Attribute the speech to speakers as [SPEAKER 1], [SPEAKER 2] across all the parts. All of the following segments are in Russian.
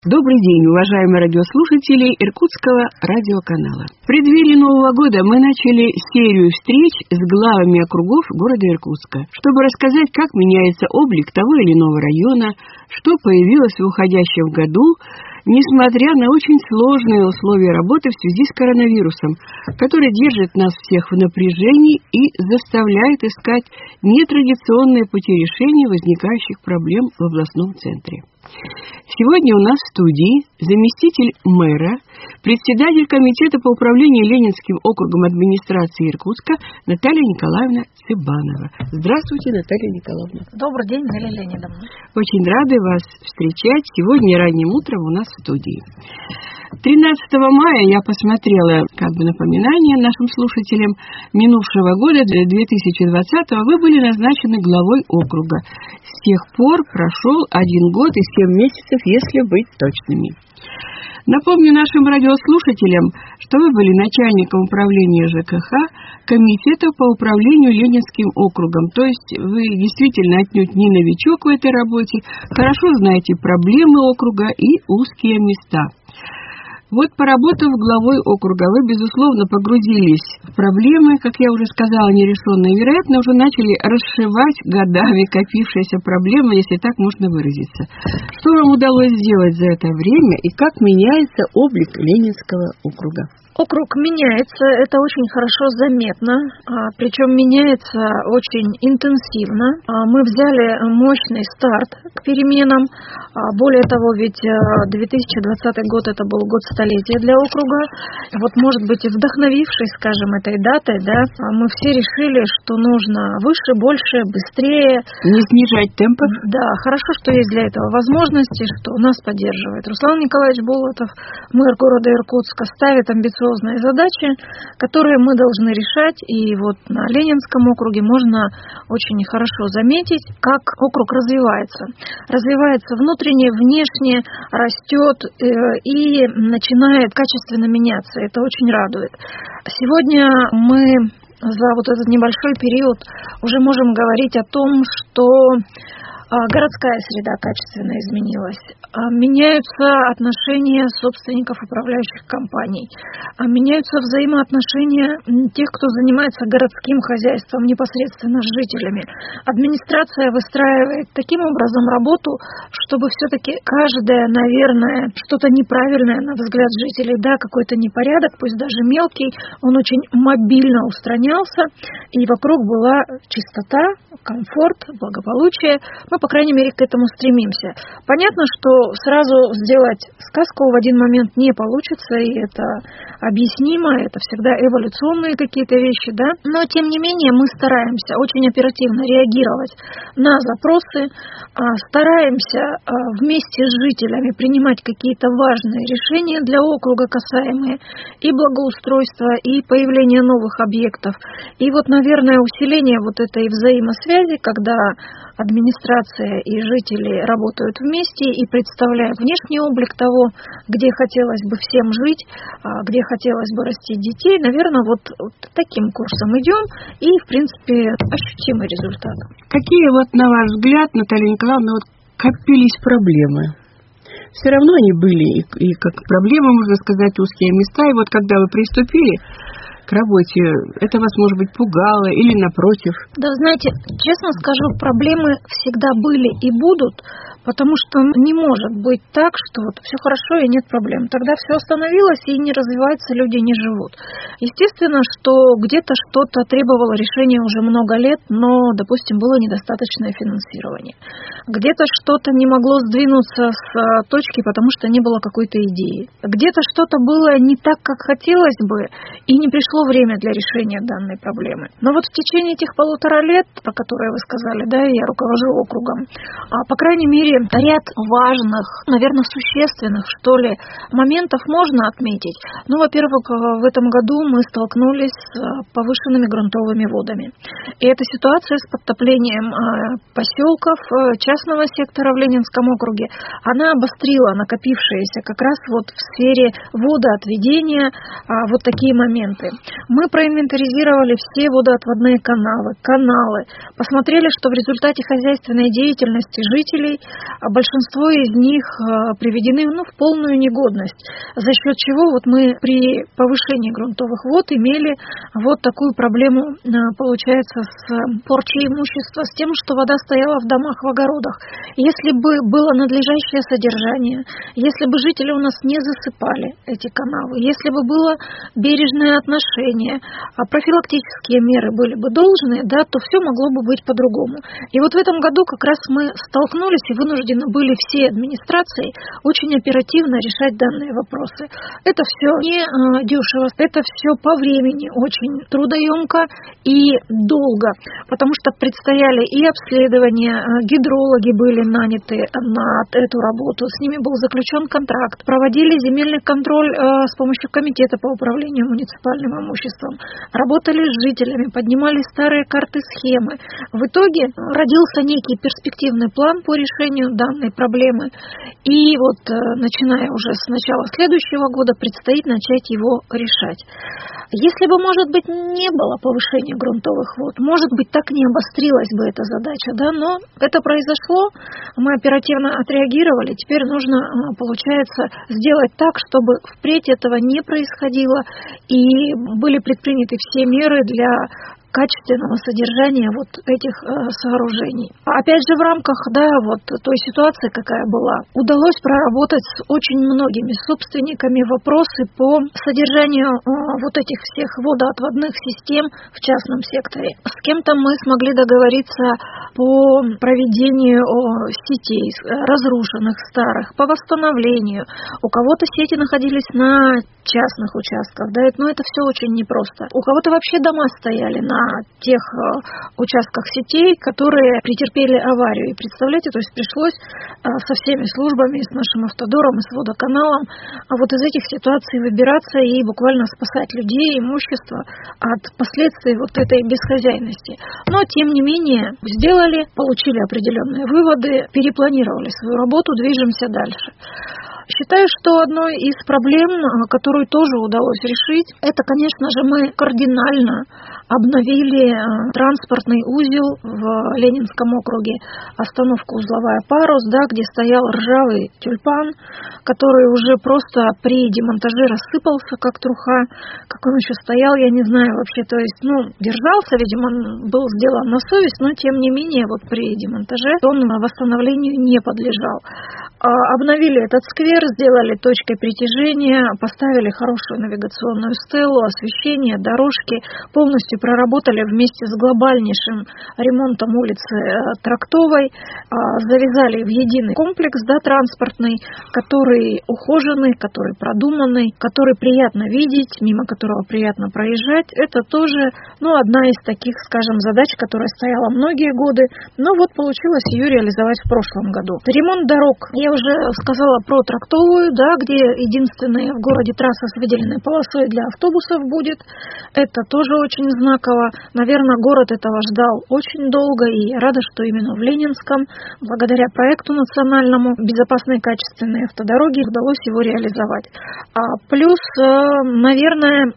[SPEAKER 1] Добрый день, уважаемые радиослушатели Иркутского радиоканала. В преддверии Нового года мы начали серию встреч с главами округов города Иркутска, чтобы рассказать, как меняется облик того или иного района, что появилось в уходящем году, несмотря на очень сложные условия работы в связи с коронавирусом, который держит нас всех в напряжении и заставляет искать нетрадиционные пути решения возникающих проблем в областном центре. Сегодня у нас в студии заместитель мэра, председатель комитета по управлению Ленинским округом администрации Иркутска Наталья Николаевна Цыбанова. Здравствуйте, Наталья Николаевна.
[SPEAKER 2] Добрый день, Галина Леонидовна.
[SPEAKER 1] Очень рады вас встречать сегодня ранним утром у нас в студии. 13 мая я посмотрела напоминание нашим слушателям минувшего года, 2020-го, вы были назначены главой округа. С тех пор прошел 1 год и 7 месяцев, если быть точными. Напомню нашим радиослушателям, что вы были начальником управления ЖКХ комитета по управлению Ленинским округом. То есть вы действительно отнюдь не новичок в этой работе, хорошо знаете проблемы округа и узкие места. Вот, поработав главой округа, вы, безусловно, погрузились в проблемы, как я уже сказала, нерешенные, вероятно, уже начали расшивать годами копившиеся проблемы, если так можно выразиться. Что вам удалось сделать за это время и как меняется облик Ленинского округа?
[SPEAKER 2] Округ меняется, это очень хорошо заметно, причем меняется очень интенсивно. Мы взяли мощный старт к переменам. Более того, ведь 2020 год это был год столетия для округа. Вот, может быть, и вдохновившись, скажем, этой датой, мы все решили, что нужно выше, больше, быстрее.
[SPEAKER 1] Не снижать темпы?
[SPEAKER 2] Да, хорошо, что есть для этого возможности, что нас поддерживает Руслан Николаевич Болотов, мэр города Иркутска, ставит амбициозные задачи, которые мы должны решать. И вот на Ленинском округе можно очень хорошо заметить, как округ развивается. Развивается внутренне, внешне, растет и начинает качественно меняться. Это очень радует. Сегодня мы за вот этот небольшой период уже можем говорить о том, что городская среда качественно изменилась. Меняются отношения собственников управляющих компаний. Меняются взаимоотношения тех, кто занимается городским хозяйством непосредственно с жителями. Администрация выстраивает таким образом работу, чтобы все-таки каждое, наверное, что-то неправильное на взгляд жителей, какой-то непорядок, пусть даже мелкий, он очень мобильно устранялся, и вокруг была чистота, комфорт, благополучие. Мы, по крайней мере, к этому стремимся. Понятно, что сразу сделать сказку в один момент не получится, и это объяснимо, это всегда эволюционные какие-то вещи, но, тем не менее, мы стараемся очень оперативно реагировать на запросы, стараемся вместе с жителями принимать какие-то важные решения для округа, касаемые и благоустройства, и появления новых объектов. И вот, наверное, усиление вот этой взаимосвязи, когда администрация и жители работают вместе и представляют внешний облик того, где хотелось бы всем жить, где хотелось бы растить детей. Наверное, вот таким курсом идем, и, в принципе, ощутимый результат.
[SPEAKER 1] Какие, на ваш взгляд, Наталья Николаевна, копились проблемы? Все равно они были, и как проблемы, можно сказать, узкие места, и вот когда вы приступили к работе, это вас, может быть, пугало или напротив?
[SPEAKER 2] Да, знаете, честно скажу, проблемы всегда были и будут, потому что не может быть так, что все хорошо и нет проблем. Тогда все остановилось и не развивается, люди не живут. Естественно, что где-то что-то требовало решения уже много лет, но, допустим, было недостаточное финансирование. Где-то что-то не могло сдвинуться с точки, потому что не было какой-то идеи. Где-то что-то было не так, как хотелось бы, и не пришло время для решения данной проблемы. Но вот в течение этих 1,5 лет, про которые вы сказали, я руковожу округом, по крайней мере, ряд важных, наверное, существенных, что ли, моментов можно отметить. Во-первых, в этом году мы столкнулись с повышенными грунтовыми водами. И эта ситуация с подтоплением поселков частного сектора в Ленинском округе, она обострила накопившиеся как раз в сфере водоотведения такие моменты. Мы проинвентаризировали все водоотводные каналы, посмотрели, что в результате хозяйственной деятельности жителей большинство из них приведены в полную негодность, за счет чего мы при повышении грунтовых вод имели такую проблему, получается, с порчей имущества, с тем, что вода стояла в домах, в огородах. Если бы было надлежащее содержание, если бы жители у нас не засыпали эти канавы, если бы было бережное отношение, а профилактические меры были бы должные, то все могло бы быть по-другому. И в этом году как раз мы столкнулись и вынуждены были все администрации очень оперативно решать данные вопросы. Это все не дешево, это все по времени очень трудоемко и долго, потому что предстояли и обследования, гидрологи были наняты на эту работу, с ними был заключен контракт, проводили земельный контроль с помощью комитета по управлению муниципальным имуществом, работали с жителями, поднимали старые карты, схемы. В итоге родился некий перспективный план по решению данной проблемы, и начиная уже с начала следующего года предстоит начать его решать. Если бы, может быть, не было повышения грунтовых вод, может быть, так не обострилась бы эта задача, но это произошло, мы оперативно отреагировали, теперь нужно, получается, сделать так, чтобы впредь этого не происходило, и были предприняты все меры для качественного содержания этих сооружений. Опять же, в рамках той ситуации, какая была, удалось проработать с очень многими собственниками вопросы по содержанию этих всех водоотводных систем в частном секторе. С кем-то мы смогли договориться по проведению сетей разрушенных, старых, по восстановлению. У кого-то сети находились на частных участках, но это все очень непросто. У кого-то вообще дома стояли на тех участках сетей, которые претерпели аварию. И представляете, то есть пришлось со всеми службами, с нашим автодором, и с водоканалом из этих ситуаций выбираться и буквально спасать людей, имущество от последствий этой бесхозяйности. Но, тем не менее, сделали, получили определенные выводы, перепланировали свою работу, движемся дальше. Считаю, что одной из проблем, которую тоже удалось решить, это, конечно же, мы кардинально обновили транспортный узел в Ленинском округе, остановку узловая «Парус», где стоял ржавый тюльпан, который уже просто при демонтаже рассыпался, как труха. Как он еще стоял, я не знаю вообще, то есть, держался, видимо, он был сделан на совесть, но, тем не менее, при демонтаже он восстановлению не подлежал. Обновили этот сквер, сделали точкой притяжения, поставили хорошую навигационную стелу, освещение, дорожки, полностью проработали вместе с глобальнейшим ремонтом улицы Трактовой, завязали в единый комплекс транспортный, который ухоженный, который продуманный, который приятно видеть, мимо которого приятно проезжать. Это тоже одна из таких, скажем, задач, которая стояла многие годы, но получилось ее реализовать в прошлом году. Ремонт дорог. Я уже сказала про Трактовую, где единственная в городе трасса с выделенной полосой для автобусов будет. Это тоже очень знаково. Наверное, город этого ждал очень долго, и я рада, что именно в Ленинском, благодаря проекту национальному «Безопасные качественные автодороги», удалось его реализовать. Плюс, наверное,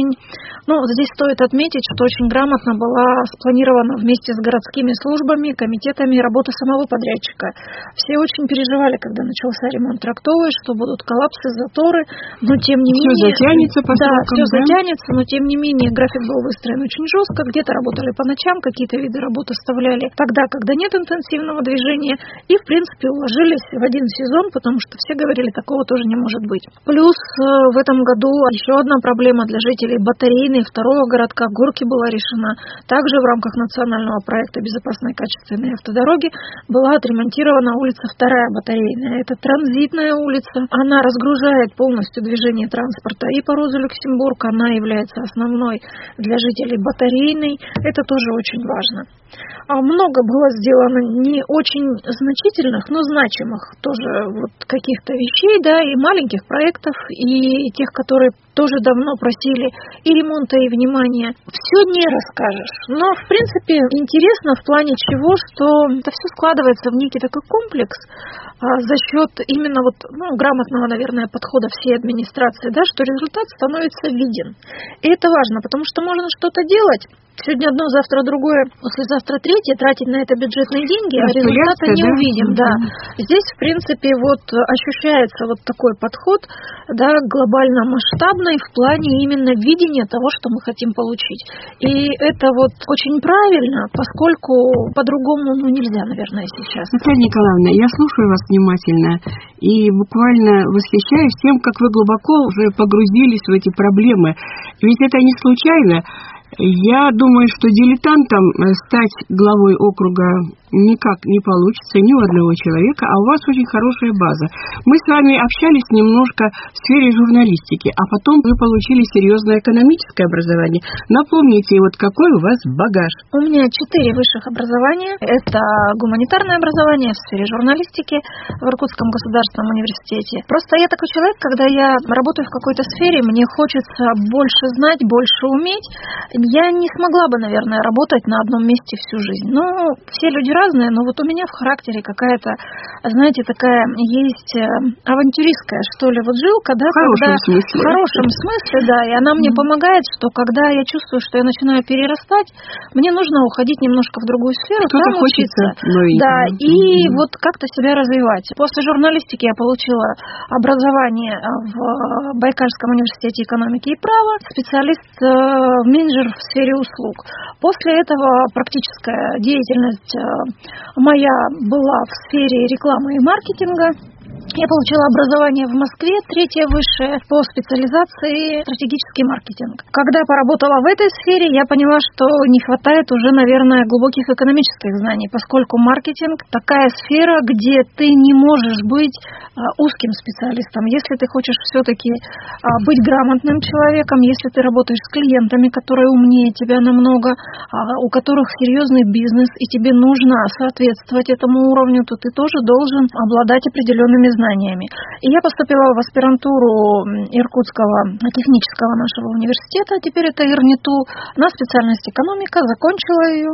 [SPEAKER 2] здесь стоит отметить, что очень грамотно была спланирована вместе с городскими службами, комитетами работа самого подрядчика. Все очень переживали, когда начался ремонт Трактовой, что будут коллапсы, заторы, но тем не менее...
[SPEAKER 1] Все затянется по срокам,
[SPEAKER 2] все затянется, но тем не менее график был выстроен очень жестко, где-то работали по ночам, какие-то виды работ оставляли тогда, когда нет интенсивного движения, и, в принципе, уложились в один сезон, потому что все говорили, такого тоже не может быть. Плюс в этом году еще одна проблема для жителей Батарейной, второго городка Горки, была решена. Также в рамках национального проекта «Безопасные качественные автодороги» была отремонтирована улица 2-я Батарейная. Это транзитная улица. Она разгружает полностью движение транспорта и по Розу Люксембург. Она является основной для жителей Батарейной. Это тоже очень важно. Много было сделано не очень значительных, но значимых тоже каких-то вещей, и маленьких проектов, и тех, которые тоже давно просили и ремонта, и внимания. Все не расскажешь. Но, в принципе, интересно в плане чего, что это все складывается в некий такой комплекс за счет именно грамотного, наверное, подхода всей администрации, что результат становится виден. И это важно, потому что можно что-то делать, сегодня одно, завтра другое, послезавтра третье, тратить на это бюджетные деньги, а результата не увидим. Да. Здесь, в принципе, вот ощущается вот такой подход, да, глобально масштабный в плане именно видения того, что мы хотим получить. И это вот очень правильно, поскольку по-другому нельзя, наверное, сейчас.
[SPEAKER 1] Наталья Николаевна, я слушаю вас внимательно и буквально восхищаюсь тем, как вы глубоко уже погрузились в эти проблемы. Ведь это не случайно. Я думаю, что дилетантом стать главой округа никак не получится ни у одного человека, а у вас очень хорошая база. Мы с вами общались немножко в сфере журналистики, а потом вы получили серьезное экономическое образование. Напомните, вот какой у вас багаж?
[SPEAKER 2] У меня 4 высших образования. Это гуманитарное образование в сфере журналистики в Иркутском государственном университете. Просто я такой человек, когда я работаю в какой-то сфере, мне хочется больше знать, больше уметь. Я не смогла бы, наверное, работать на одном месте всю жизнь. Ну, все люди разные, но вот у меня в характере какая-то, знаете, такая есть авантюристская, что ли, вот жилка, да,
[SPEAKER 1] в
[SPEAKER 2] хорошем смысле, да, и она мне помогает, что когда я чувствую, что я начинаю перерастать, мне нужно уходить немножко в другую сферу,
[SPEAKER 1] там учиться,
[SPEAKER 2] да, и вот как-то себя развивать. После журналистики я получила образование в Байкальском университете экономики и права, специалист-менеджер в сфере услуг. После этого практическая деятельность моя была в сфере рекламы и маркетинга. Я получила образование в Москве, 3-е высшее, по специализации стратегический маркетинг. Когда поработала в этой сфере, я поняла, что не хватает уже, наверное, глубоких экономических знаний, поскольку маркетинг такая сфера, где ты не можешь быть узким специалистом. Если ты хочешь все-таки быть грамотным человеком, если ты работаешь с клиентами, которые умнее тебя намного, у которых серьезный бизнес, и тебе нужно соответствовать этому уровню, то ты тоже должен обладать определенными знаниями. И я поступила в аспирантуру Иркутского технического нашего университета, теперь это ИРНИТУ, на специальность экономика, закончила ее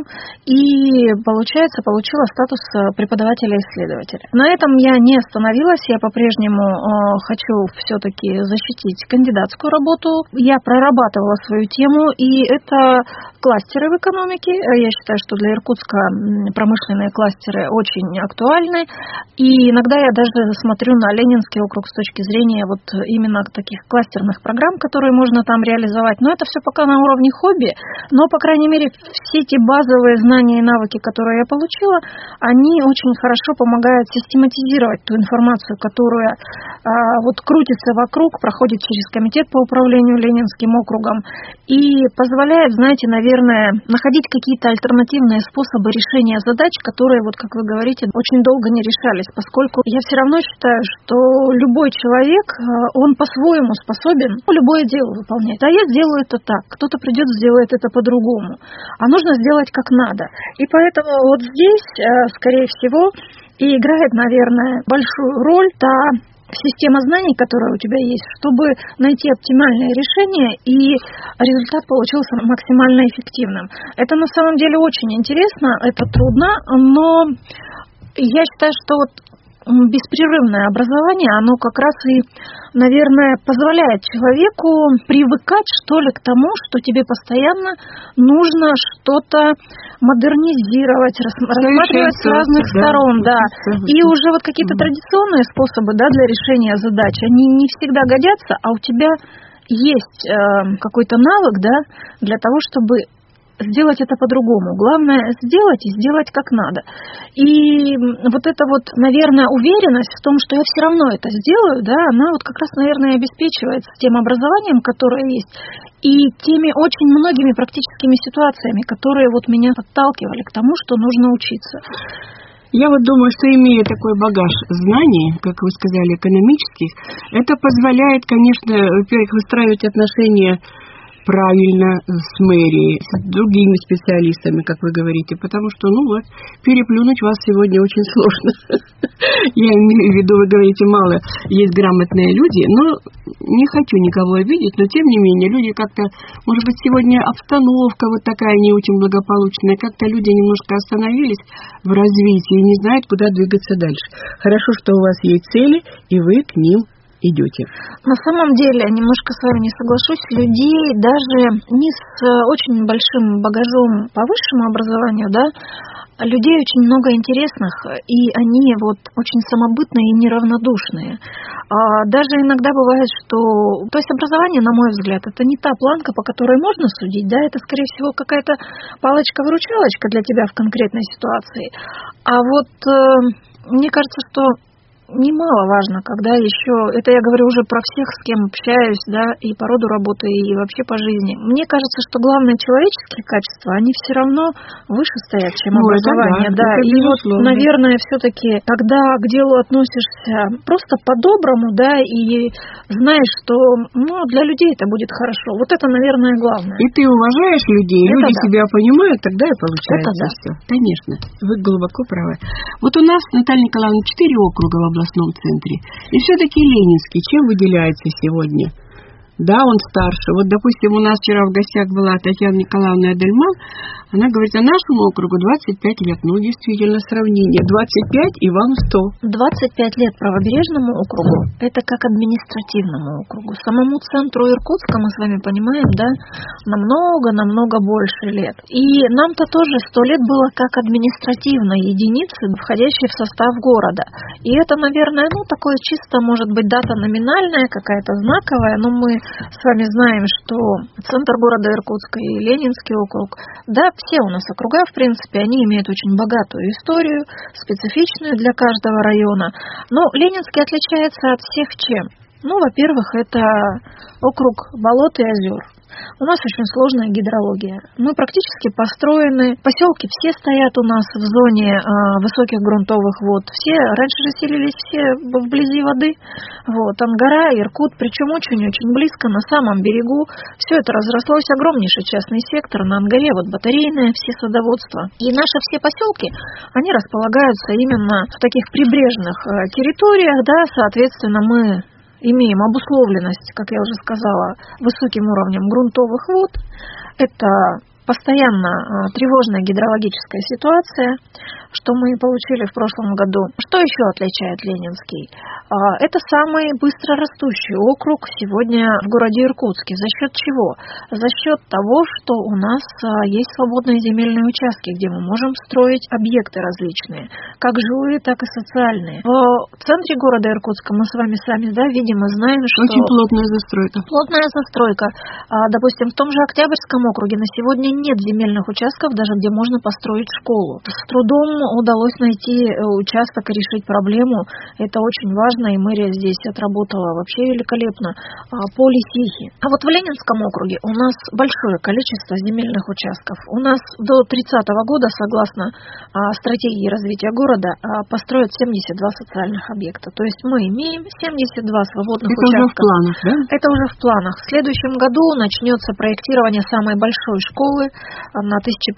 [SPEAKER 2] и, получается, получила статус преподавателя-исследователя. На этом я не остановилась, я по-прежнему хочу все-таки защитить кандидатскую работу. Я прорабатывала свою тему, и это кластеры в экономике. Я считаю, что для Иркутска промышленные кластеры очень актуальны, и иногда я даже смотрю на Ленинский округ с точки зрения вот именно таких кластерных программ, которые можно там реализовать. Но это все пока на уровне хобби, но, по крайней мере, все эти базовые знания и навыки, которые я получила, они очень хорошо помогают систематизировать ту информацию, которая вот крутится вокруг, проходит через комитет по управлению Ленинским округом и позволяет, знаете, наверное, находить какие-то альтернативные способы решения задач, которые, вот как вы говорите, очень долго не решались, поскольку я все равно считаю, что любой человек, он по-своему способен любое дело выполнять. А я сделаю это так, кто-то придет, сделает это по-другому. А нужно сделать как надо. И поэтому вот здесь, скорее всего, и играет, наверное, большую роль та система знаний, которая у тебя есть, чтобы найти оптимальное решение, и результат получился максимально эффективным. Это на самом деле очень интересно, это трудно, но я считаю, что вот беспрерывное образование, оно как раз и, наверное, позволяет человеку привыкать, что ли, к тому, что тебе постоянно нужно что-то модернизировать, рассматривать с разных сторон, да. И уже вот какие-то традиционные способы, да, для решения задач, они не всегда годятся, а у тебя есть какой-то навык, да, для того, чтобы сделать это по-другому. Главное сделать и сделать как надо. И вот эта вот, наверное, уверенность в том, что я все равно это сделаю, да, она вот как раз, наверное, обеспечивается тем образованием, которое есть, и теми очень многими практическими ситуациями, которые вот меня подталкивали к тому, что нужно учиться.
[SPEAKER 1] Я вот думаю, что имея такой багаж знаний, как вы сказали, экономических, это позволяет, конечно, во-первых, выстраивать отношения правильно с мэрией, с другими специалистами, как вы говорите, потому что, ну вот, переплюнуть вас сегодня очень сложно. Я имею в виду, вы говорите, мало есть грамотные люди, но не хочу никого обидеть, но тем не менее, люди как-то, может быть, сегодня обстановка вот такая не очень благополучная, как-то люди немножко остановились в развитии и не знают, куда двигаться дальше. Хорошо, что у вас есть цели, и вы к ним идете?
[SPEAKER 2] На самом деле, немножко с вами не соглашусь, людей даже не с очень большим багажом по высшему образованию, да, людей очень много интересных, и они вот очень самобытные и неравнодушные. Даже иногда бывает, что... То есть образование, на мой взгляд, это не та планка, по которой можно судить, да, это, скорее всего, какая-то палочка-выручалочка для тебя в конкретной ситуации. А вот мне кажется, что немаловажно, когда еще, это я говорю уже про всех, с кем общаюсь, да, и по роду работы, и вообще по жизни. Мне кажется, что главные человеческие качества, они все равно выше стоят, чем образование, да. И вот, наверное, все-таки, когда к делу относишься просто по-доброму, да, и знаешь, что, для людей это будет хорошо. Вот это, наверное, главное.
[SPEAKER 1] И ты уважаешь людей, это люди себя понимают, тогда и получается
[SPEAKER 2] это
[SPEAKER 1] все. Конечно, вы глубоко правы. Вот у нас, Наталья Николаевна, 4 округа в областном центре. И все-таки Ленинский чем выделяется сегодня? Да, он старше. Вот, допустим, у нас вчера в гостях была Татьяна Николаевна Эдельман. Она говорит, а нашему округу 25 лет. Ну, действительно, сравнение. 25 и вам 100.
[SPEAKER 2] 25 лет правобережному округу – это как административному округу. Самому центру Иркутска, мы с вами понимаем, да, намного больше лет. И нам-то тоже 100 лет было как административной единицы, входящей в состав города. И это, наверное, такое чисто, может быть, дата номинальная, какая-то знаковая, но мы с вами знаем, что центр города Иркутска и Ленинский округ, да, все у нас округа, в принципе, они имеют очень богатую историю, специфичную для каждого района. Но Ленинский отличается от всех чем? Во-первых, это округ болот и озер. У нас очень сложная гидрология. Мы практически построены, поселки все стоят у нас в зоне высоких грунтовых вод. Все раньше же селились все вблизи воды. Вот, Ангара, Иркут, причем очень-очень близко, на самом берегу. Все это разрослось, огромнейший частный сектор. На Ангаре вот батарейное, все садоводства. И наши все поселки, они располагаются именно в таких прибрежных территориях, да, соответственно, мы имеем обусловленность, как я уже сказала, высоким уровнем грунтовых вод. Это постоянно тревожная гидрологическая ситуация, что мы получили в прошлом году. Что еще отличает Ленинский? Это самый быстро растущий округ сегодня в городе Иркутске. За счет чего? За счет того, что у нас есть свободные земельные участки, где мы можем строить объекты различные, как жилые, так и социальные. В центре города Иркутска мы с вами сами, да, видим и знаем, что...
[SPEAKER 1] Очень плотная застройка.
[SPEAKER 2] Плотная застройка. Допустим, в том же Октябрьском округе на сегодня нет земельных участков, даже где можно построить школу. С трудом удалось найти участок и решить проблему. Это очень важно, и мэрия здесь отработала вообще великолепно по лесихе. А вот в Ленинском округе у нас большое количество земельных участков. У нас до 30-го года, согласно стратегии развития города, построят 72 социальных объекта. То есть мы имеем 72 свободных участков.
[SPEAKER 1] Это уже в планах, да?
[SPEAKER 2] Это уже в планах. В следующем году начнется проектирование самой большой школы на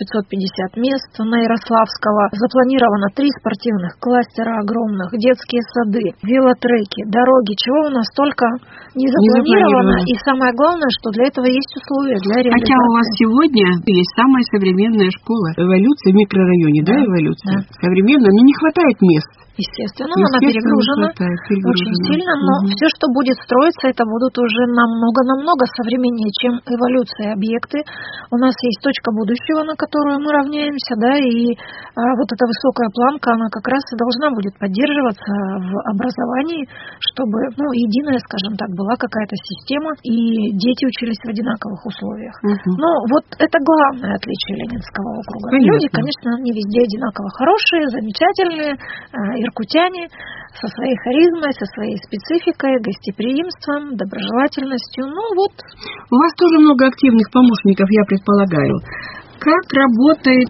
[SPEAKER 2] 1550 мест на Ярославского. Запланировано 3 спортивных кластера огромных, детские сады, велотреки, дороги. Чего у нас только не запланировано. И самое главное, что для этого есть условия для реализации.
[SPEAKER 1] Хотя у вас сегодня есть самая современная школа. Эволюция в микрорайоне, да, эволюция? Да. Современная, но не хватает мест.
[SPEAKER 2] Естественно, она перегружена очень сильно, но все, что будет строиться, это будут уже намного современнее, чем эволюция объекты. У нас есть точка будущего, на которую мы равняемся, да, и вот эта высокая планка, она как раз и должна будет поддерживаться в образовании, чтобы, единая, скажем так, была какая-то система, и дети учились в одинаковых условиях. Но вот это главное отличие Ленинского округа. Люди, конечно, не везде одинаково хорошие, замечательные, иркутяне со своей харизмой, со своей спецификой, гостеприимством, доброжелательностью.
[SPEAKER 1] У вас тоже много активных помощников, я предполагаю. Как работает,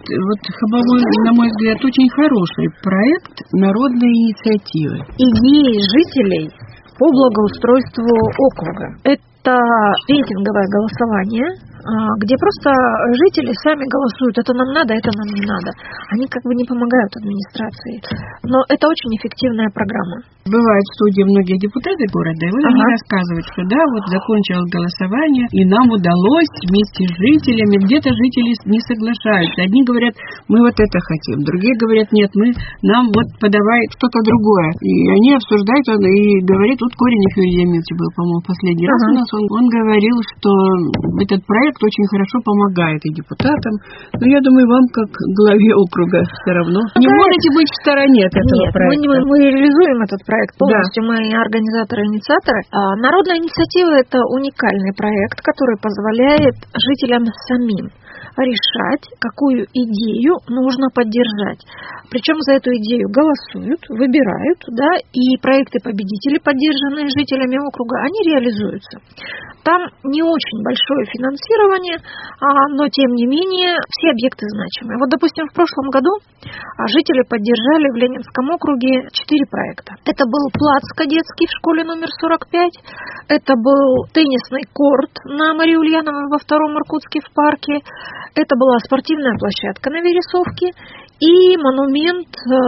[SPEAKER 1] на мой взгляд, очень хороший проект народной инициативы?
[SPEAKER 2] Идеи жителей по благоустройству округа. Это рейтинговое голосование где просто жители сами голосуют, это нам надо, это нам не надо. Они как бы не помогают администрации. Но это очень эффективная программа.
[SPEAKER 1] Бывают в студии многие депутаты города, и вот они рассказывают, что да, вот закончилось голосование, и нам удалось вместе с жителями, где-то жители не соглашаются. Одни говорят, мы вот это хотим, другие говорят, нет, нам вот подавай что-то другое. И они обсуждают, и говорит, вот Коренев Юрий Емельевич был, по-моему, последний раз у нас, он говорил, что этот проект очень хорошо помогает и депутатам, но я думаю, вам, как главе округа, все равно. Не можете быть в стороне от этого проекта.
[SPEAKER 2] Нет, мы реализуем этот проект полностью, мы организаторы, инициаторы. Народная инициатива – это уникальный проект, который позволяет жителям самим решать, какую идею нужно поддержать. Причем за эту идею голосуют, выбирают, да, и проекты победителей, поддержанные жителями округа, они реализуются. Там не очень большое финансирование, но тем не менее все объекты значимые. Вот, допустим, в прошлом году жители поддержали в Ленинском округе 4 проекта. Это был плац кадетский в школе номер 45, это был теннисный корт на Марии Ульяновой во втором Иркутске в парке, это была спортивная площадка на Вересовке и монумент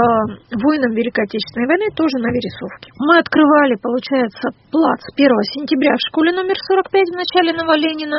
[SPEAKER 2] воинам Великой Отечественной войны тоже на Вересовке. Мы открывали, получается, плац 1 сентября в школе номер 45 в начале Новоленина.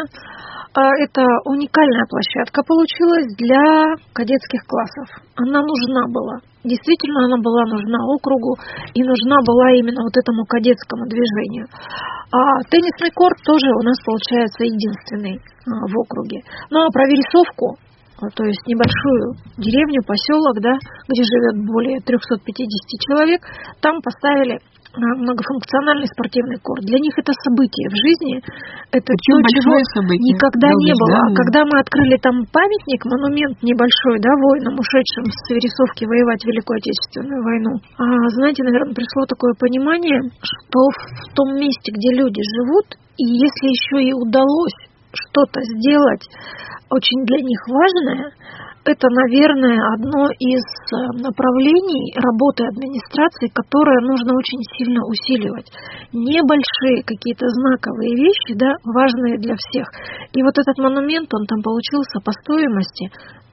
[SPEAKER 2] Это уникальная площадка получилась для кадетских классов. Она нужна была. Действительно, она была нужна округу и нужна была именно вот этому кадетскому движению. Теннисный корт тоже у нас получается единственный в округе. Ну а про Вересовку, то есть небольшую деревню, поселок, да, где живет более 350 человек, там поставили многофункциональный спортивный корт. Для них это событие в жизни. Это то, чего никогда не было. А когда мы открыли там памятник, монумент небольшой, да, воинам, ушедшим с Вересовки воевать в Великую Отечественную войну, знаете, наверное, пришло такое понимание, что в том месте, где люди живут, и если еще и удалось что-то сделать очень для них важное, это, наверное, одно из направлений работы администрации, которое нужно очень сильно усиливать. Небольшие какие-то знаковые вещи, да, важные для всех. И вот этот монумент, он там получился по стоимости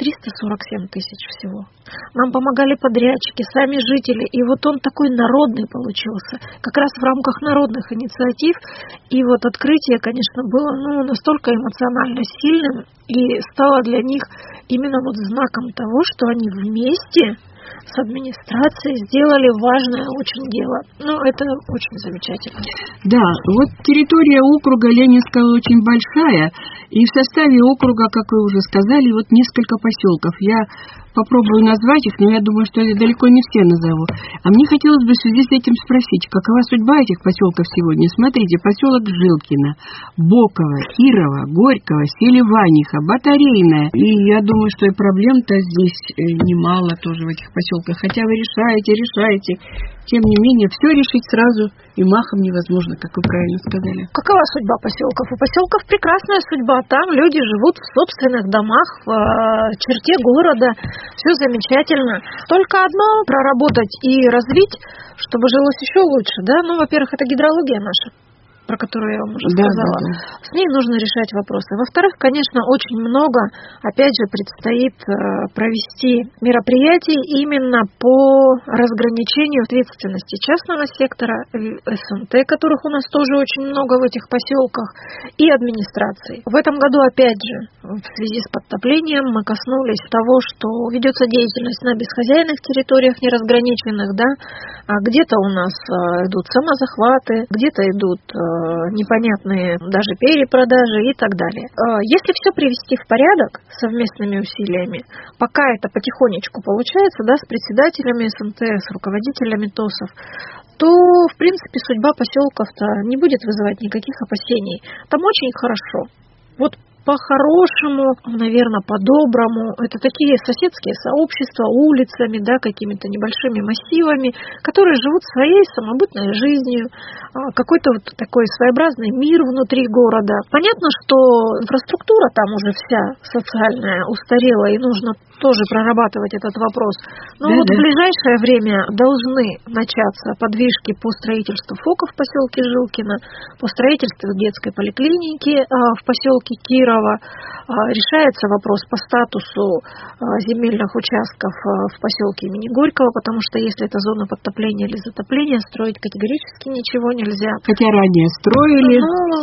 [SPEAKER 2] 347 тысяч всего. Нам помогали подрядчики, сами жители, и вот он такой народный получился, как раз в рамках народных инициатив. И вот открытие, конечно, было настолько эмоционально сильным и стало для них именно вот знаком того, что они вместе с администрацией сделали важное очень дело. Это очень замечательно.
[SPEAKER 1] Да, вот территория округа Ленинского очень большая, и в составе округа, как вы уже сказали, вот несколько поселков. Я попробую назвать их, но я думаю, что я далеко не все назову. А мне хотелось бы в связи с этим спросить, какова судьба этих поселков сегодня? Смотрите, поселок Жилкино, Боково, Кирово, Горького, Селиваниха, Батарейная. И я думаю, что и проблем-то здесь немало тоже в этих поселках. Хотя вы решаете. Тем не менее, все решить сразу и махом невозможно, как вы правильно сказали.
[SPEAKER 2] Какова судьба поселков? У поселков прекрасная судьба. Там люди живут в собственных домах, в черте города. Все замечательно. Только одно — проработать и развить, чтобы жилось еще лучше. Да? Во-первых, это гидрология наша, про которую я вам уже сказала. Да. С ней нужно решать вопросы. Во-вторых, конечно, очень много, опять же, предстоит провести мероприятий именно по разграничению ответственности частного сектора, СНТ, которых у нас тоже очень много в этих поселках, и администрации. В этом году, опять же, в связи с подтоплением мы коснулись того, что ведется деятельность на бесхозяйных территориях неразграниченных, да, где-то у нас идут самозахваты, где-то идут непонятные даже перепродажи и так далее. Если все привести в порядок совместными усилиями, пока это потихонечку получается, да, с председателями СНТ, с руководителями ТОСов, то, в принципе, судьба поселков-то не будет вызывать никаких опасений. Там очень хорошо. Вот по-хорошему, наверное, по-доброму. Это такие соседские сообщества, улицами, да, какими-то небольшими массивами, которые живут своей самобытной жизнью, какой-то вот такой своеобразный мир внутри города. Понятно, что инфраструктура там уже вся социальная устарела, и нужно тоже прорабатывать этот вопрос. Но в ближайшее время должны начаться подвижки по строительству ФОКа в поселке Жилкино, по строительству детской поликлиники в поселке Кирово. Решается вопрос по статусу земельных участков в поселке имени Горького, потому что если это зона подтопления или затопления, строить категорически ничего нельзя.
[SPEAKER 1] Хотя ранее строили.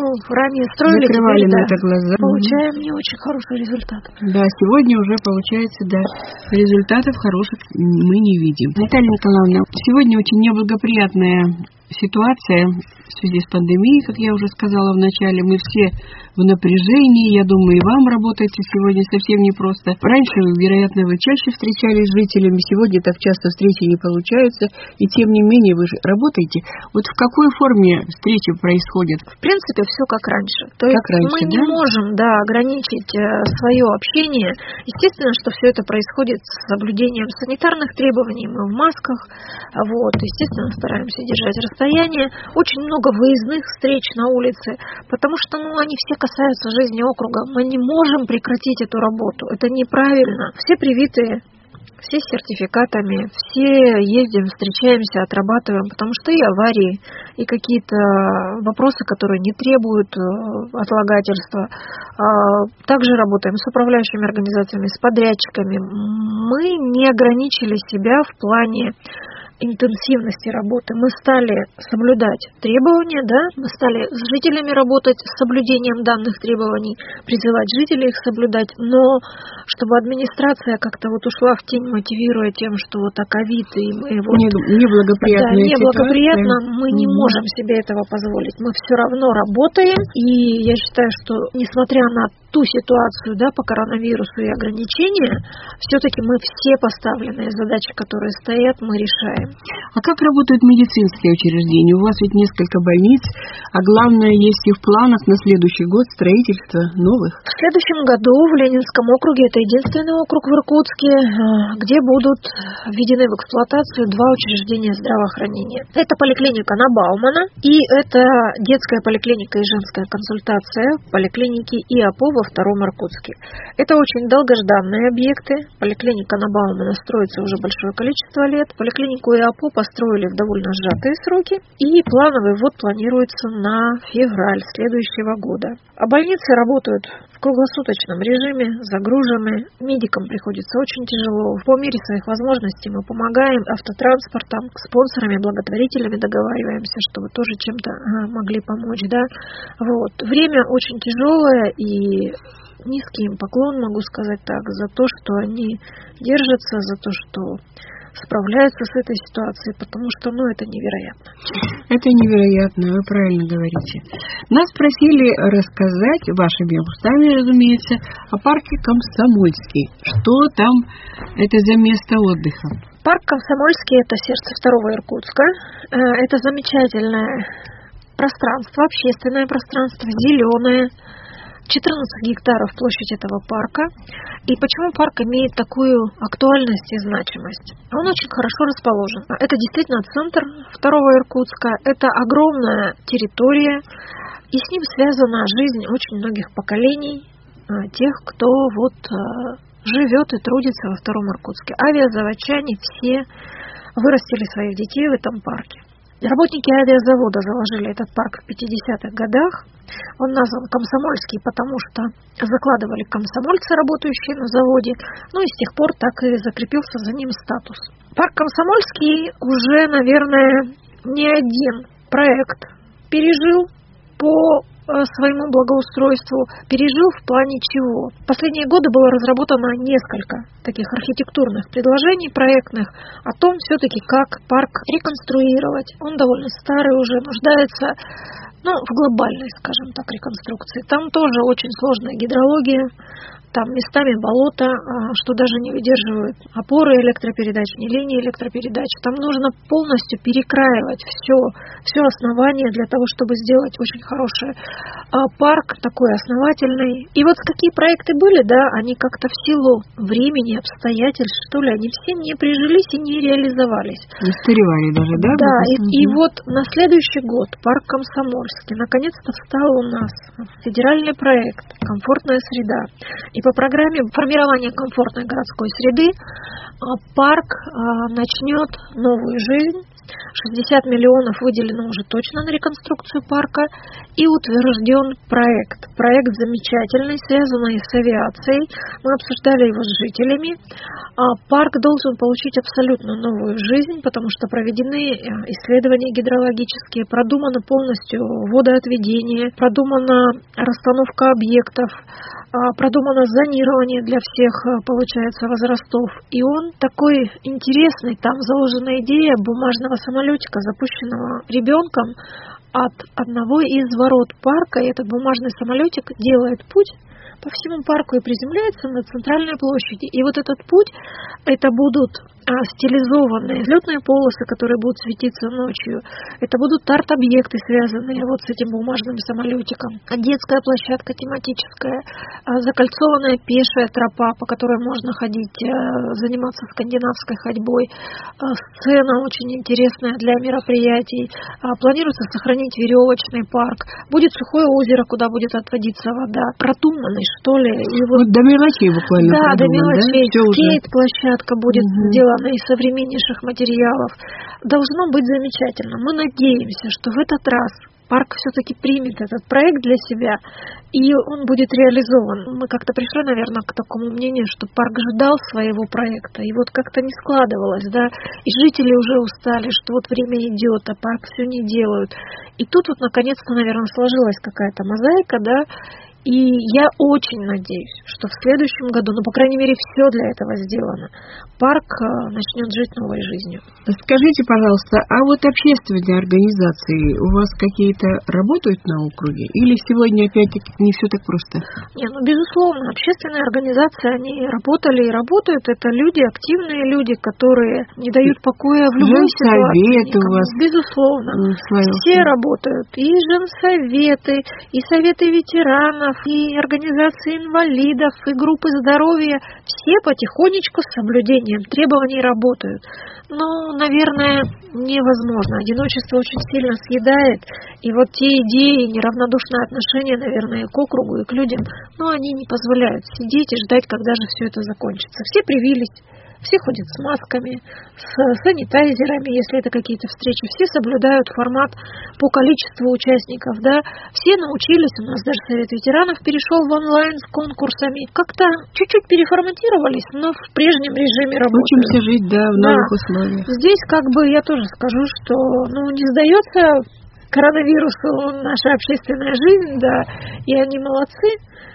[SPEAKER 2] Закрывали
[SPEAKER 1] на это глаза.
[SPEAKER 2] Получаем не очень хороший результат.
[SPEAKER 1] Да, сегодня уже получается, результатов хороших мы не видим. Наталья Николаевна, сегодня очень неблагоприятная ситуация в связи с пандемией, как я уже сказала в начале. Мы все в напряжении. Я думаю, и вам работаете сегодня совсем непросто. Раньше, вероятно, вы чаще встречались с жителями. Сегодня так часто встречи не получаются. И тем не менее вы же работаете. Вот в какой форме встречи происходят?
[SPEAKER 2] В принципе, все как раньше. То есть мы не можем ограничить свое общение. Естественно, что все это происходит с соблюдением санитарных требований. Мы в масках. Естественно, стараемся держать расстояние. Очень много выездных встреч на улице, потому что они все касаются жизни округа. Мы не можем прекратить эту работу. Это неправильно. Все привитые, все с сертификатами, все ездим, встречаемся, отрабатываем, потому что и аварии, и какие-то вопросы, которые не требуют отлагательства. Также работаем с управляющими организациями, с подрядчиками. Мы не ограничили себя в плане интенсивности работы. Мы стали соблюдать требования, мы стали с жителями работать с соблюдением данных требований, призывать жителей их соблюдать, но чтобы администрация как-то ушла в тень, мотивируя тем, что ковид и мы неблагоприятно, мы не можем себе этого позволить. Мы все равно работаем, и я считаю, что несмотря на ту ситуацию, по коронавирусу и ограничения, все-таки мы все поставленные задачи, которые стоят, мы решаем.
[SPEAKER 1] А как работают медицинские учреждения? У вас ведь несколько больниц, а главное, есть и в планах на следующий год строительство новых.
[SPEAKER 2] В следующем году в Ленинском округе, это единственный округ в Иркутске, где будут введены в эксплуатацию 2 учреждения здравоохранения. Это поликлиника на Баумана и это детская поликлиника и женская консультация поликлиники ИАПО во Втором Иркутске. Это очень долгожданные объекты. Поликлиника на Баумана строится уже большое количество лет. Поликлинику ИАПО построили в довольно сжатые сроки, и плановый ввод планируется на февраль следующего года. А больницы работают в круглосуточном режиме, загружены. Медикам приходится очень тяжело. По мере своих возможностей мы помогаем автотранспортом, спонсорами, благотворителями договариваемся, чтобы тоже чем-то могли помочь. Время очень тяжелое, и низкий им поклон, могу сказать так, за то, что они держатся, за то, что справляются с этой ситуацией, потому что, это невероятно.
[SPEAKER 1] Это невероятно, вы правильно говорите. Нас просили рассказать, вашими устами, разумеется, о парке Комсомольский. Что там это за место отдыха?
[SPEAKER 2] Парк Комсомольский – это сердце Второго Иркутска. Это замечательное пространство, общественное пространство, зеленое. 14 гектаров площадь этого парка. И почему парк имеет такую актуальность и значимость? Он очень хорошо расположен. Это действительно центр Второго Иркутска. Это огромная территория, и с ним связана жизнь очень многих поколений, тех, кто живет и трудится во Втором Иркутске. Авиазаводчане все вырастили своих детей в этом парке. Работники авиазавода заложили этот парк в 50-х годах. Он назван Комсомольский, потому что закладывали комсомольцы, работающие на заводе. И с тех пор так и закрепился за ним статус. Парк Комсомольский уже, наверное, не один проект пережил по своему благоустройству, пережил в плане чего. В последние годы было разработано несколько таких архитектурных предложений проектных о том, все-таки как парк реконструировать. Он довольно старый уже, нуждается в глобальной, скажем так, реконструкции. Там тоже очень сложная гидрология, там местами болото, что даже не выдерживают опоры электропередач, не линии электропередач. Там нужно полностью перекраивать все основание для того, чтобы сделать очень хороший парк, такой основательный. И какие проекты были, они как-то в силу времени, обстоятельств, что ли, они все не прижились и не реализовались.
[SPEAKER 1] Устаревали даже, да?
[SPEAKER 2] Да, и на следующий год парк Комсомольский наконец-то встал у нас федеральный проект «Комфортная среда». И И по программе формирования комфортной городской среды парк начнет новую жизнь. 60 миллионов выделено уже точно на реконструкцию парка и утвержден проект. Проект замечательный, связанный с авиацией. Мы обсуждали его с жителями. Парк должен получить абсолютно новую жизнь, потому что проведены исследования гидрологические, продумано полностью водоотведение, продумана расстановка объектов, продумано зонирование для всех, получается, возрастов. И он такой интересный, там заложена идея бумажного самолетика, запущенного ребенком от одного из ворот парка. И этот бумажный самолетик делает путь по всему парку и приземляется на центральной площади. И вот этот путь, это будут стилизованные взлетные полосы, которые будут светиться ночью. Это будут арт-объекты, связанные вот с этим бумажным самолетиком. Детская площадка тематическая, закольцованная пешая тропа, по которой можно ходить, заниматься скандинавской ходьбой. Сцена очень интересная для мероприятий. Планируется сохранить веревочный парк. Будет сухое озеро, куда будет отводиться вода. Продуманный, что ли. И
[SPEAKER 1] вот до мелочей буквально.
[SPEAKER 2] Да, до мелочей.
[SPEAKER 1] Да?
[SPEAKER 2] Скейт-площадка будет сделана из современнейших материалов. Должно быть замечательно. Мы надеемся, что в этот раз парк все-таки примет этот проект для себя, и он будет реализован. Мы как-то пришли, наверное, к такому мнению, что парк ждал своего проекта, и вот как-то не складывалось, да, и жители уже устали, что вот время идет, а парк все не делают. И тут вот наконец-то, наверное, сложилась какая-то мозаика, да, и я очень надеюсь, что в следующем году, ну, по крайней мере, все для этого сделано, парк начнет жить новой жизнью.
[SPEAKER 1] Скажите, пожалуйста, а вот общественные организации у вас какие-то работают на округе? Или сегодня, опять-таки, не все так просто?
[SPEAKER 2] Не, ну, безусловно, общественные организации, они работали и работают. Это люди, активные люди, которые не дают покоя в любой ситуации.
[SPEAKER 1] Женсоветы у вас?
[SPEAKER 2] Безусловно. Все работают. И женсоветы, и советы ветеранов, и организации инвалидов, и группы здоровья. Все потихонечку с соблюдением требований работают. Но, наверное, невозможно. Одиночество очень сильно съедает. И вот те идеи, неравнодушное отношение, наверное, к округу и к людям, но они не позволяют сидеть и ждать, когда же все это закончится. Все привились. Все ходят с масками, с санитайзерами, если это какие-то встречи. Все соблюдают формат по количеству участников, да. Все научились, у нас даже Совет ветеранов перешел в онлайн с конкурсами. Как-то чуть-чуть переформатировались, но в прежнем режиме работают.
[SPEAKER 1] Учимся жить, да, в новых условиях.
[SPEAKER 2] Здесь как бы я тоже скажу, что не сдается коронавирусу наша общественная жизнь, да, и они молодцы.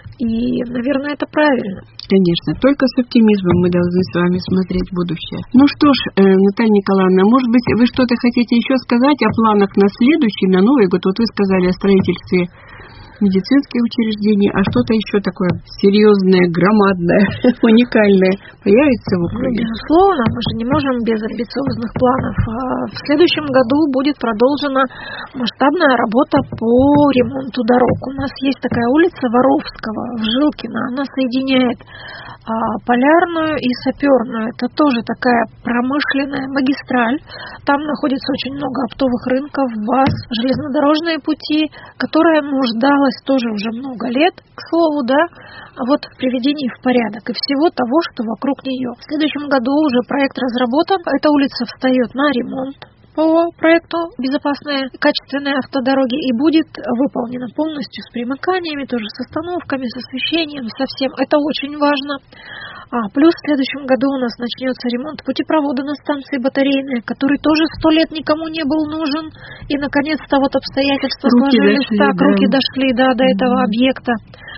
[SPEAKER 2] И, наверное, это правильно.
[SPEAKER 1] Конечно, только с оптимизмом мы должны с вами смотреть в будущее. Ну что ж, Наталья Николаевна, может быть, вы что-то хотите еще сказать о планах на следующий, на Новый год? Вот вы сказали о строительстве медицинских учреждений, а что-то еще такое серьезное, громадное, уникальное появится в округе?
[SPEAKER 2] Безусловно, мы же не можем без амбициозных планов. В следующем году будет продолжена масштабная работа по ремонту дорог. У нас есть такая улица Воровского в Жилкино, она соединяет Полярную и Саперную. Это тоже такая промышленная магистраль. Там находится очень много оптовых рынков, баз, железнодорожные пути, которая нуждалась тоже уже много лет, к слову, да, вот в приведении в порядок и всего того, что вокруг нее. В следующем году уже проект разработан. Эта улица встает на ремонт по проекту «Безопасные и качественные автодороги» и будет выполнена полностью с примыканиями, тоже с остановками, с освещением, со всем. Это очень важно. Плюс в следующем году у нас начнется ремонт путепровода на станции Батарейная, который тоже 100 лет никому не был нужен. И, наконец-то, вот обстоятельства сложились так, руки дошли до этого объекта.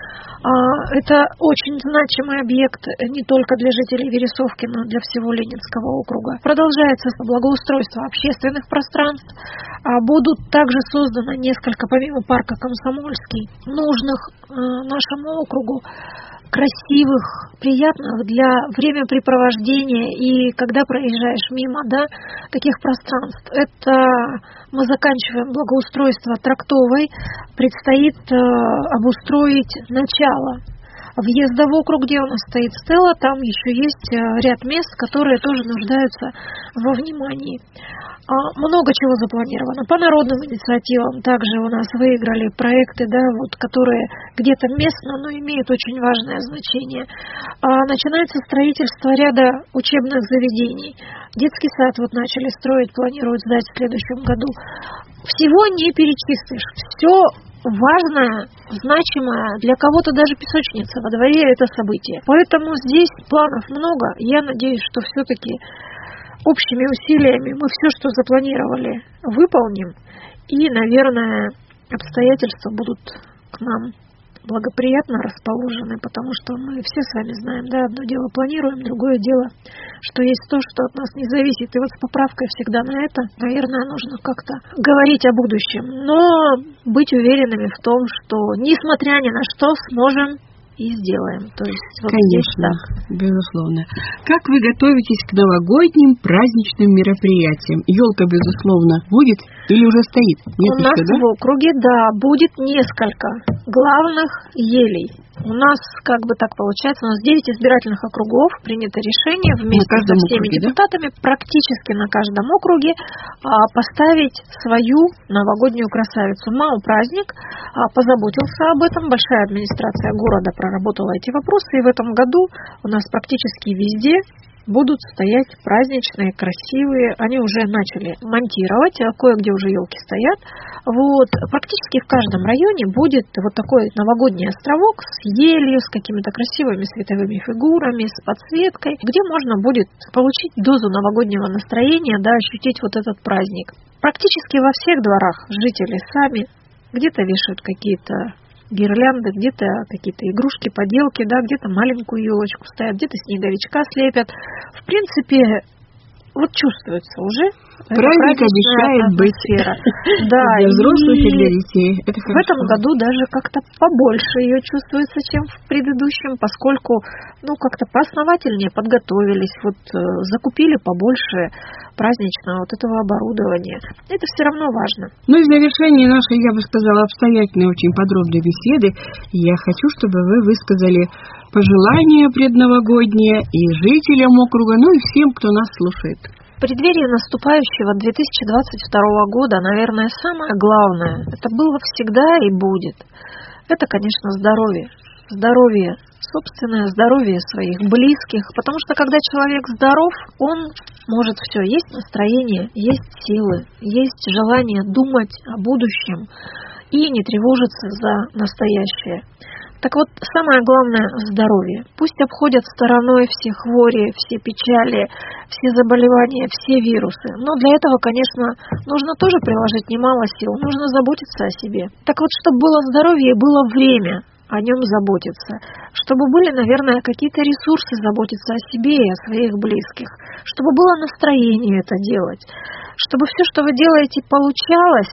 [SPEAKER 2] Это очень значимый объект не только для жителей Вересовки, но и для всего Ленинского округа. Продолжается благоустройство общественных пространств. Будут также созданы несколько, помимо парка Комсомольский, нужных нашему округу, красивых, приятных для времяпрепровождения и когда проезжаешь мимо, да, таких пространств. Это мы заканчиваем благоустройство Трактовой, предстоит обустроить начало въезда в округ, где у нас стоит стела, там еще есть ряд мест, которые тоже нуждаются во внимании. Много чего запланировано. По народным инициативам также у нас выиграли проекты, да, вот, которые где-то местно, но имеют очень важное значение. Начинается строительство ряда учебных заведений. Детский сад вот начали строить, планируют сдать в следующем году. Всего не перечислишь. Все важное, значимое, для кого-то даже песочница во дворе — это событие. Поэтому здесь планов много. Я надеюсь, что все-таки общими усилиями мы все, что запланировали, выполним. И, наверное, обстоятельства будут к нам благоприятно расположены, потому что мы все с вами знаем, да, одно дело планируем, другое дело, что есть то, что от нас не зависит. И вот с поправкой всегда на это, наверное, нужно как-то говорить о будущем, но быть уверенными в том, что, несмотря ни на что, сможем и сделаем. То есть, вот
[SPEAKER 1] конечно, безусловно. Как вы готовитесь к новогодним праздничным мероприятиям? Елка, безусловно, будет или уже стоит? Нет
[SPEAKER 2] у нас
[SPEAKER 1] еще, да?
[SPEAKER 2] В округе, да, будет несколько главных елей. У нас, как бы так получается, у нас 9 избирательных округов, принято решение вместе со всеми депутатами, да? Практически на каждом округе поставить свою новогоднюю красавицу. МАУ «Праздник» позаботился об этом, большая администрация города проработала эти вопросы, и в этом году у нас практически везде будут стоять праздничные, красивые. Они уже начали монтировать, кое-где уже елки стоят. Вот. Практически в каждом районе будет вот такой новогодний островок с елью, с какими-то красивыми световыми фигурами, с подсветкой, где можно будет получить дозу новогоднего настроения, да, ощутить вот этот праздник. Практически во всех дворах жители сами где-то вешают какие-то гирлянды, где-то какие-то игрушки, поделки, да, где-то маленькую елочку ставят, где-то снеговичка слепят. В принципе, вот чувствуется уже.
[SPEAKER 1] Праздник обещает быть
[SPEAKER 2] да,
[SPEAKER 1] для взрослых и для детей. Это
[SPEAKER 2] в этом году даже как-то побольше ее чувствуется, чем в предыдущем, поскольку, как-то поосновательнее подготовились, вот закупили побольше праздничного вот этого оборудования. Это все равно важно.
[SPEAKER 1] Ну и в завершении нашей, я бы сказала, обстоятельной, очень подробной беседы, я хочу, чтобы вы высказали пожелания предновогодние и жителям округа, и всем, кто нас слушает.
[SPEAKER 2] В преддверии наступающего 2022 года, наверное, самое главное, это было всегда и будет, это, конечно, здоровье. Здоровье собственное, здоровье своих близких, потому что когда человек здоров, он может все. Есть настроение, есть силы, есть желание думать о будущем и не тревожиться за настоящее. Так вот, самое главное – здоровье. Пусть обходят стороной все хвори, все печали, все заболевания, все вирусы. Но для этого, конечно, нужно тоже приложить немало сил, нужно заботиться о себе. Так вот, чтобы было здоровье и было время о нем заботиться, чтобы были, наверное, какие-то ресурсы заботиться о себе и о своих близких, чтобы было настроение это делать, чтобы все, что вы делаете, получалось,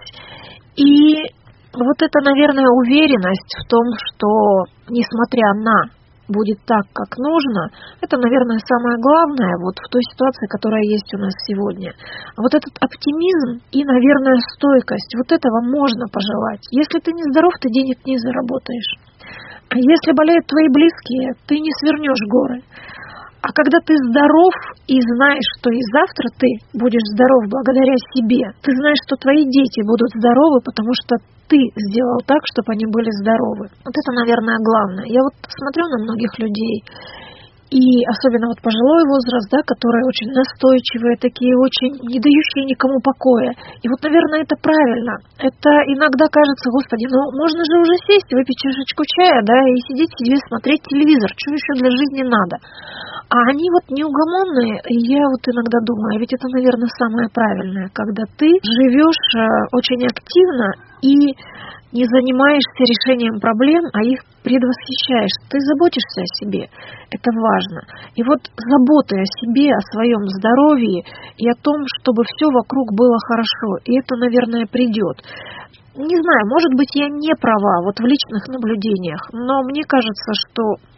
[SPEAKER 2] и вот эта, наверное, уверенность в том, что, несмотря на будет так, как нужно, это, наверное, самое главное вот в той ситуации, которая есть у нас сегодня. Вот этот оптимизм и, наверное, стойкость, вот этого можно пожелать. Если ты не здоров, ты денег не заработаешь. Если болеют твои близкие, ты не свернешь горы. А когда ты здоров и знаешь, что и завтра ты будешь здоров благодаря себе, ты знаешь, что твои дети будут здоровы, потому что ты сделал так, чтобы они были здоровы. Вот это, наверное, главное. Я вот смотрю на многих людей, и особенно вот пожилой возраст, да, которые очень настойчивые, такие очень не дающие никому покоя. И вот, наверное, это правильно. Это иногда кажется, господи, можно же уже сесть, выпить чашечку чая, да, и сидеть себе, смотреть телевизор. Что еще для жизни надо? А они вот неугомонные, и я вот иногда думаю, ведь это, наверное, самое правильное, когда ты живешь очень активно и не занимаешься решением проблем, а их предвосхищаешь. Ты заботишься о себе. Это важно. И вот забота о себе, о своем здоровье и о том, чтобы все вокруг было хорошо. И это, наверное, придет. Не знаю, может быть, я не права вот в личных наблюдениях, но мне кажется, что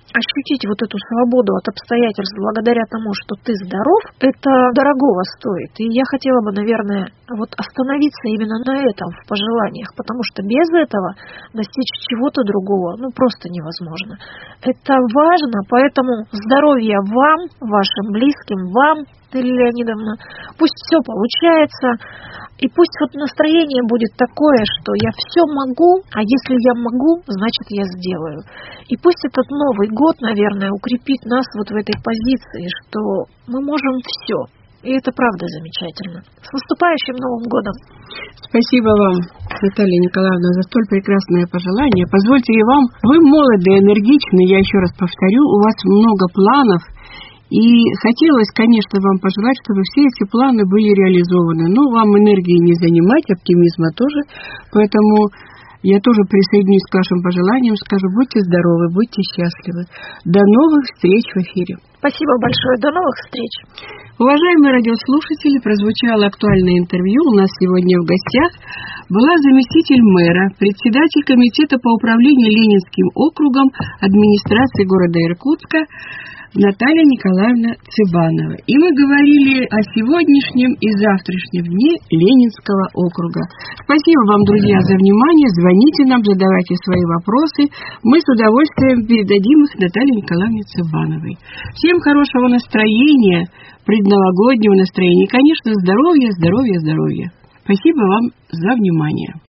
[SPEAKER 2] ощутить вот эту свободу от обстоятельств благодаря тому, что ты здоров, это дорогого стоит. И я хотела бы, наверное, вот остановиться именно на этом в пожеланиях, потому что без этого достичь чего-то другого, просто невозможно. Это важно, поэтому здоровья вам, вашим близким, вам, Лилия Леонидовна, пусть все получается, и пусть вот настроение будет такое, что я все могу, а если я могу, значит я сделаю. И пусть этот Новый год, наверное, укрепит нас вот в этой позиции, что мы можем все. И это правда замечательно. С наступающим Новым годом!
[SPEAKER 1] Спасибо вам, Наталья Николаевна, за столь прекрасное пожелание. Позвольте и вам, вы молоды, энергичны, я еще раз повторю, у вас много планов. И хотелось, конечно, вам пожелать, чтобы все эти планы были реализованы. Но вам энергии не занимать, оптимизма тоже. Поэтому я тоже присоединюсь к вашим пожеланиям, скажу, будьте здоровы, будьте счастливы. До новых встреч в эфире.
[SPEAKER 2] Спасибо большое, до новых встреч.
[SPEAKER 1] Уважаемые радиослушатели, прозвучало актуальное интервью. У нас сегодня в гостях была заместитель мэра, председатель комитета по управлению Ленинским округом администрации города Иркутска Наталья Николаевна Цыбанова. И мы говорили о сегодняшнем и завтрашнем дне Ленинского округа. Спасибо вам, друзья, за внимание. Звоните нам, задавайте свои вопросы. Мы с удовольствием передадим их Наталье Николаевне Цыбановой. Всем хорошего настроения, предновогоднего настроения. И, конечно, здоровья, здоровья, здоровья. Спасибо вам за внимание.